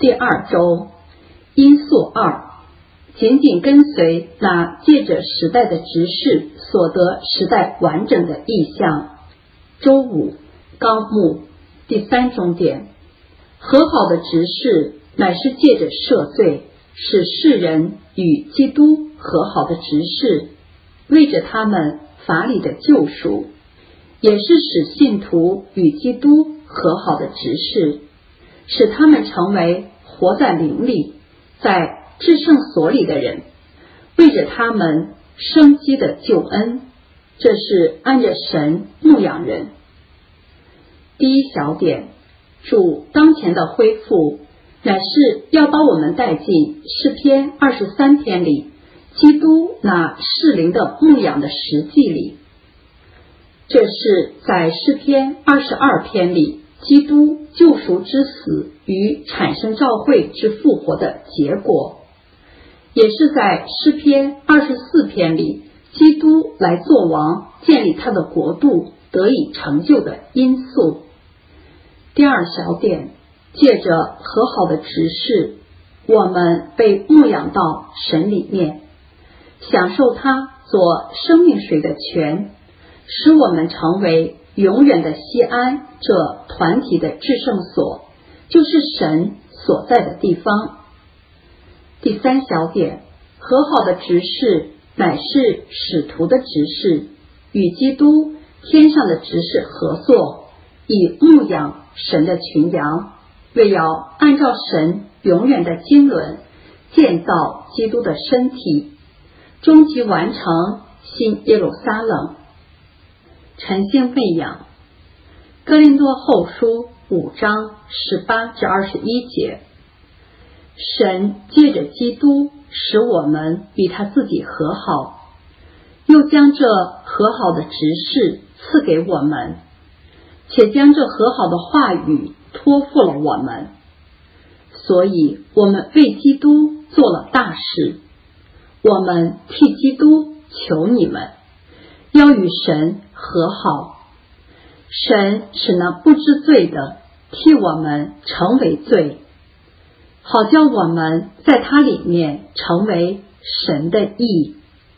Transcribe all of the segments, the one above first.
第二周，因素2，紧紧跟随那借着时代的执事所得时代完整的意象。周5，纲目第3中点，和好的执事乃是借着赦罪，使世人与基督和好的执事，为着他们法理的救赎，也是使信徒与基督和好的执事，使他们成为活在灵里，在至圣所里的人，为着他们生机的救恩。这是按着神牧养人。第一小点，主当前的恢复，乃是要把我们带进诗篇23篇里基督那世灵的牧养的实际里。这是在诗篇22篇里基督救赎之死与产生召会之复活的结果，也是在诗篇24篇里基督来做王，建立他的国度得以成就的因素。第二小点，借着和好的执事，我们被牧养到神里面，享受他做生命水的泉，使我们成为永远的西安这团体的至圣所，就是神所在的地方。第三小点，和好的执事乃是使徒的执事，与基督天上的执事合作，以牧养神的群羊，为要按照神永远的经纶建造基督的身体，终极完成新耶路撒冷。晨星喂养，哥林多后书5章18至21节，神借着基督使我们与他自己和好，又将这和好的执事赐给我们，且将这和好的话语托付了我们，所以我们为基督做了大事。我们替基督求你们，要与神和好。神使那不知罪的替我们成为罪，好叫我们在他里面成为神的义。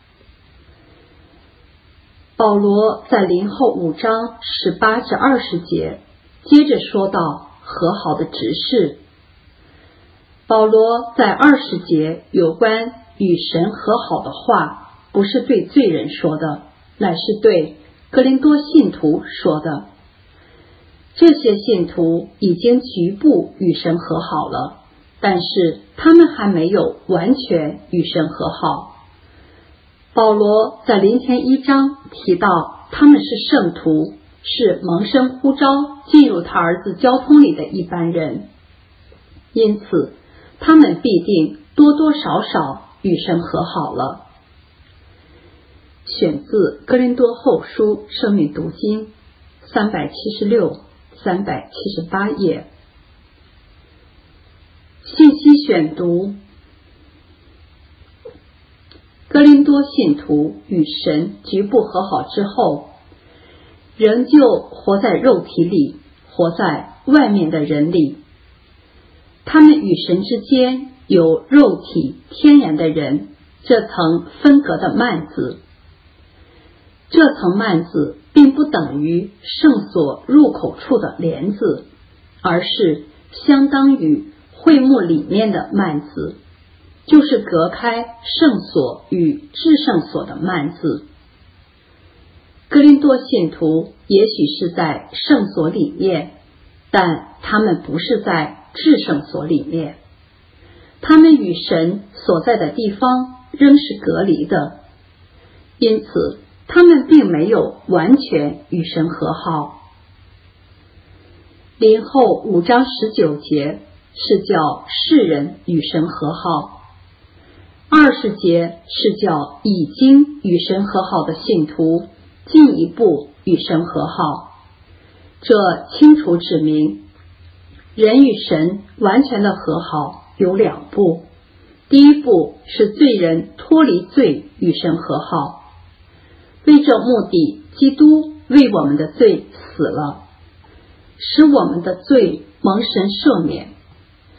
保罗在林后5章18至20节接着说到和好的执事。保罗在20节有关与神和好的话，不是对罪人说的，乃是对哥林多信徒说的。这些信徒已经局部与神和好了，但是他们还没有完全与神和好。保罗在林前1章提到他们是圣徒，是蒙生呼召进入他儿子交通里的一般人，因此他们必定多多少少与神和好了。选自哥林多后书生命读经376、378页。信息选读，哥林多信徒与神局部和好之后，仍旧活在肉体里，活在外面的人里。他们与神之间有肉体天然的人，这层分隔的幔子。这层幔子并不等于圣所入口处的帘子，而是相当于会幕里面的幔子，就是隔开圣所与至圣所的幔子。哥林多信徒也许是在圣所里面，但他们不是在至圣所里面，他们与神所在的地方仍是隔离的，因此他们并没有完全与神和好。林后5章19节是叫世人与神和好，20节是叫已经与神和好的信徒进一步与神和好。这清楚指明，人与神完全的和好有2步。第一步是罪人脱离罪与神和好，为这目的，基督为我们的罪死了，使我们的罪蒙神赦免。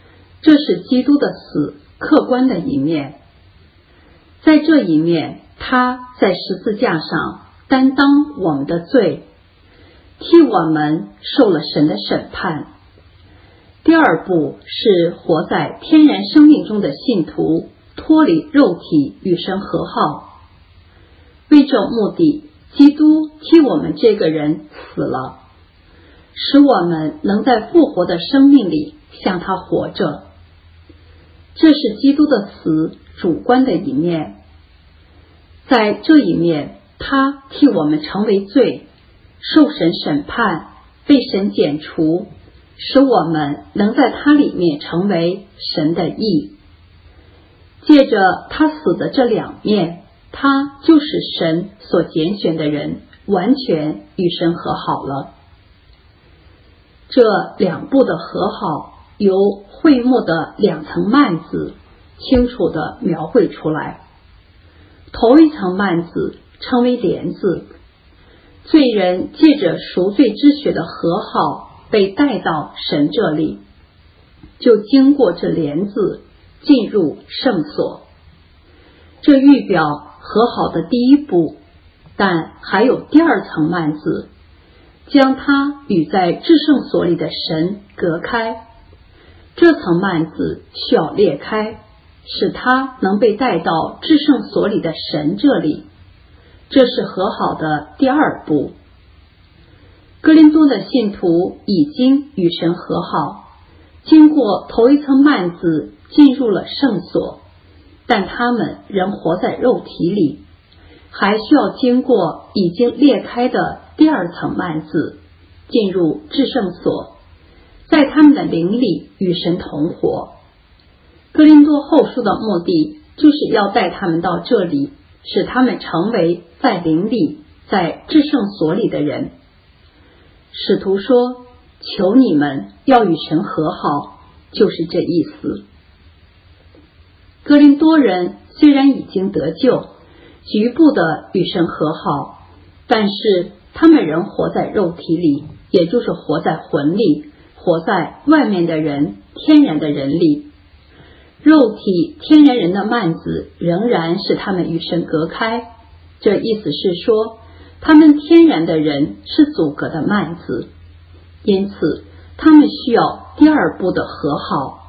这是基督的死客观的一面。在这一面，他在十字架上担当我们的罪，替我们受了神的审判。第二步是活在天然生命中的信徒脱离肉体与神和好。为这目的，基督替我们这个人死了，使我们能在复活的生命里向他活着。这是基督的死主观的一面。在这一面，他替我们成为罪，受神审判，被神剪除，使我们能在他里面成为神的义。借着他死的这两面，他就是神所拣选的人，完全与神和好了。这两步的和好由会幕的两层幔子清楚地描绘出来。头一层幔子称为帘子，罪人借着赎罪之血的和好被带到神这里，就经过这帘子进入圣所。这预表和好的第一步，但还有第二层幔子，将他与在至圣所里的神隔开。这层幔子需要裂开，使他能被带到至圣所里的神这里。这是和好的第二步。哥林多的信徒已经与神和好，经过头一层幔子进入了圣所，但他们仍活在肉体里，还需要经过已经裂开的第二层幔子进入至圣所，在他们的灵里与神同活。哥林多后书的目的就是要带他们到这里，使他们成为在灵里在至圣所里的人。使徒说，求你们要与神和好，就是这意思。哥林多人虽然已经得救，局部的与神和好，但是他们仍活在肉体里，也就是活在魂里，活在外面的人，天然的人里。肉体天然人的幔子仍然使他们与神隔开，这意思是说，他们天然的人是阻隔的幔子，因此他们需要第二步的和好。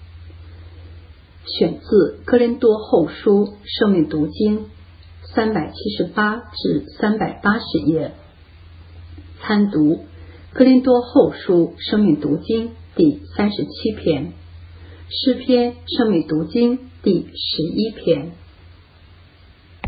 选自哥林多后书生命读经378至380页，参读哥林多后书生命读经第37篇，诗篇生命读经第11篇。